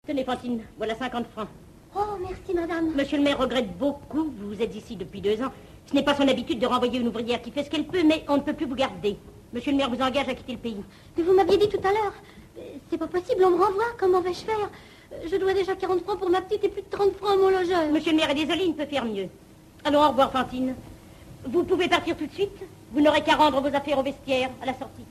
Tenez, Fantine, voilà 50 francs. Oh, merci, madame. Monsieur le maire regrette beaucoup, vous êtes ici depuis 2 ans. Ce n'est pas son habitude de renvoyer une ouvrière qui fait ce qu'elle peut, mais on ne peut plus vous garder. Monsieur le maire vous engage à quitter le pays. Mais vous m'aviez dit tout à l'heure. C'est pas possible, on me renvoie. Comment vais-je faire? Je dois déjà 40 francs pour ma petite et plus de 30 francs à mon logeur. Monsieur le maire est désolé, il ne peut faire mieux. Allons, au revoir, Fantine. Vous pouvez partir tout de suite. Vous n'aurez qu'à rendre vos affaires au vestiaire à la sortie.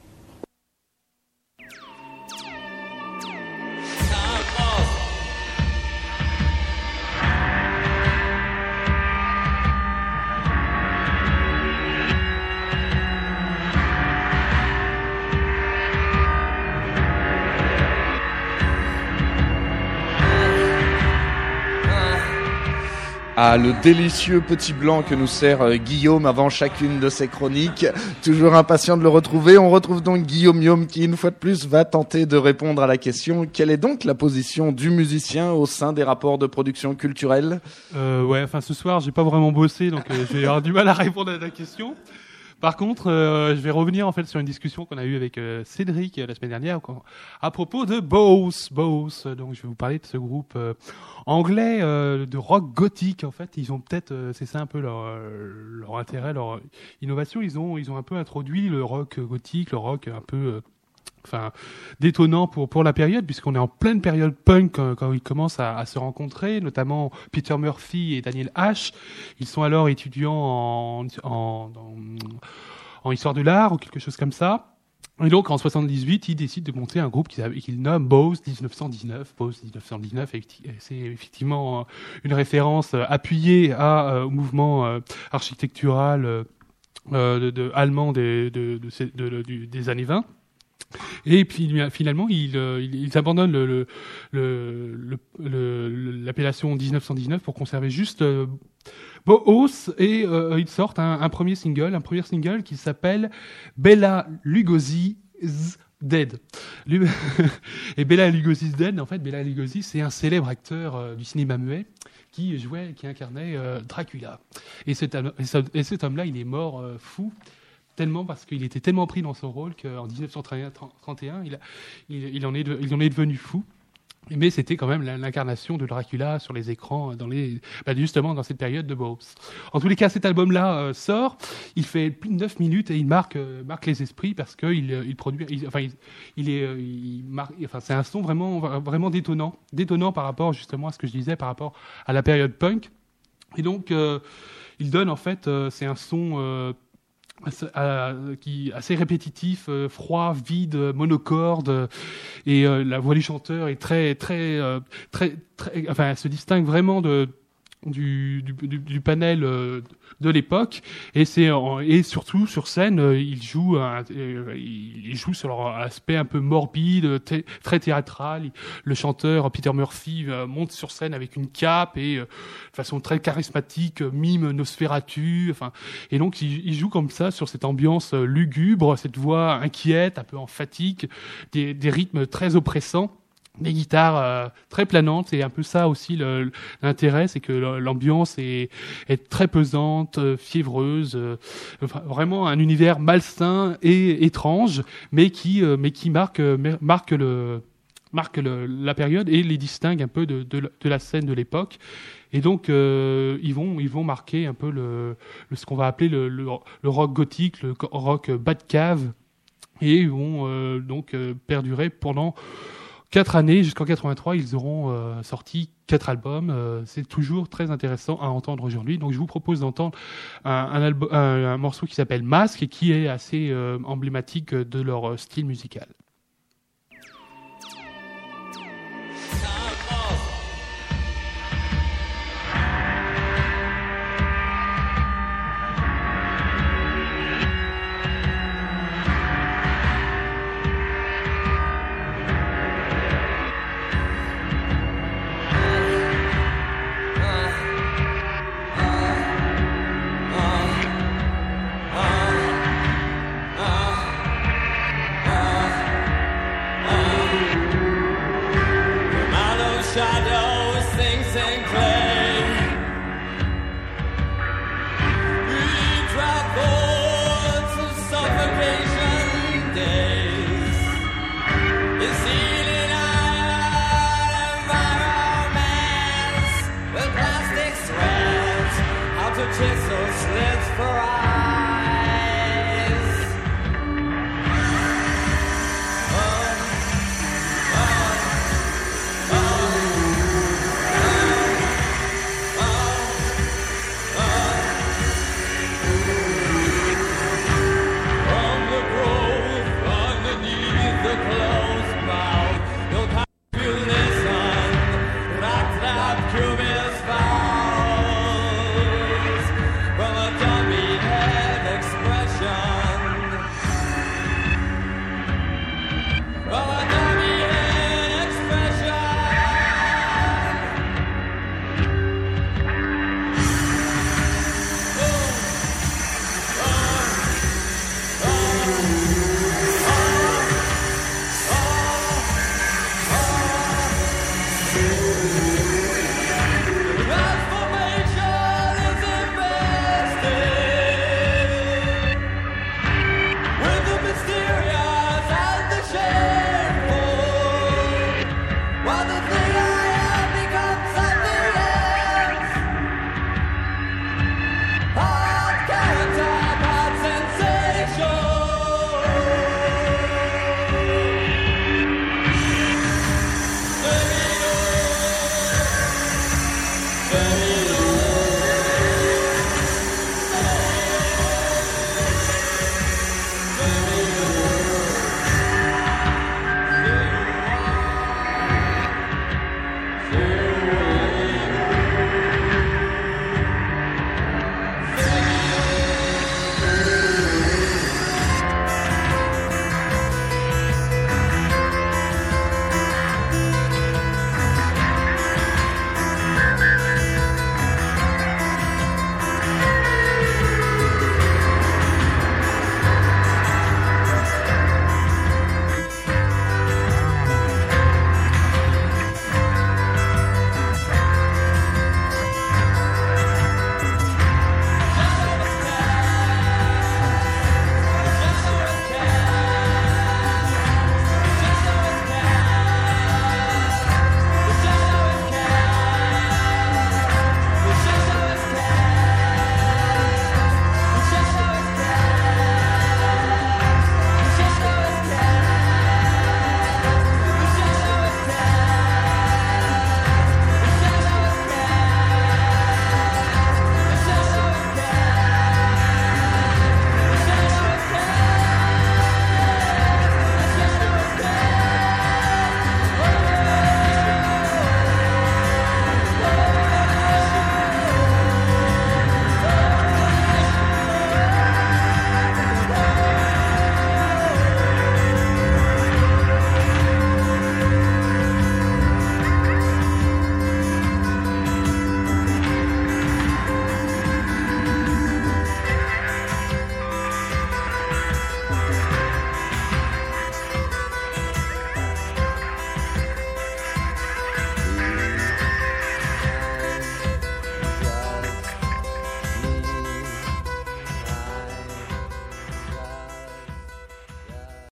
Ah, le délicieux petit blanc que nous sert Guillaume avant chacune de ses chroniques. Toujours impatient de le retrouver. On retrouve donc Guillaume Yom qui, une fois de plus, va tenter de répondre à la question: quelle est donc la position du musicien au sein des rapports de production culturelle? Ce soir, j'ai pas vraiment bossé, donc je vais avoir du mal à répondre à ta question. Par contre, je vais revenir en fait sur une discussion qu'on a eue avec Cédric la semaine dernière à propos de Bose. Donc, je vais vous parler de ce groupe anglais de rock gothique. En fait, ils ont peut-être, c'est ça un peu leur intérêt, leur innovation. Ils ont un peu introduit le rock gothique, le rock un peu détonnant pour la période, puisqu'on est en pleine période punk quand ils commencent à se rencontrer, notamment Peter Murphy et Daniel Ash. Ils sont alors étudiants en histoire de l'art ou quelque chose comme ça. Et donc, en 78, ils décident de monter un groupe qu'ils nomment Bose 1919. Bose 1919, c'est effectivement une référence appuyée au mouvement architectural allemand des années 20. Et puis finalement, ils abandonnent l'appellation 1919 pour conserver juste Bose, et ils sortent un premier single qui s'appelle Bela Lugosi's Dead. Et Bela Lugosi's Dead, en fait, Bela Lugosi, c'est un célèbre acteur du cinéma muet qui incarnait Dracula. Et cet homme-là, il est mort fou. Tellement parce qu'il était tellement pris dans son rôle qu'en 1931, il en est devenu fou. Mais c'était quand même l'incarnation de Dracula sur les écrans justement dans cette période de Bose. En tous les cas, cet album-là sort. Il fait plus de 9 minutes et il marque les esprits parce que c'est un son vraiment détonnant par rapport justement à ce que je disais par rapport à la période punk. Et donc, il donne en fait, c'est un son assez répétitif, froid, vide, monocorde, et la voix du chanteur est très, elle se distingue vraiment du panel de l'époque, et surtout sur scène, il joue sur leur aspect un peu morbide, très théâtral. Le chanteur Peter Murphy monte sur scène avec une cape et de façon très charismatique mime Nosferatu, et donc il joue comme ça sur cette ambiance lugubre, cette voix inquiète, un peu emphatique, des rythmes très oppressants. Des guitares très planantes, et un peu ça aussi l'intérêt, c'est que l'ambiance est très pesante, fiévreuse, vraiment un univers malsain et étrange, mais qui marque la période et les distingue un peu de la scène de l'époque. Et donc ils vont marquer un peu ce qu'on va appeler le rock gothique, le rock Batcave, et ils vont donc perdurer pendant 4 années, jusqu'en 83, ils auront sorti 4 albums. C'est toujours très intéressant à entendre aujourd'hui. Donc je vous propose d'entendre un morceau qui s'appelle Masque et qui est assez emblématique de leur style musical. to chase those sleds for hours.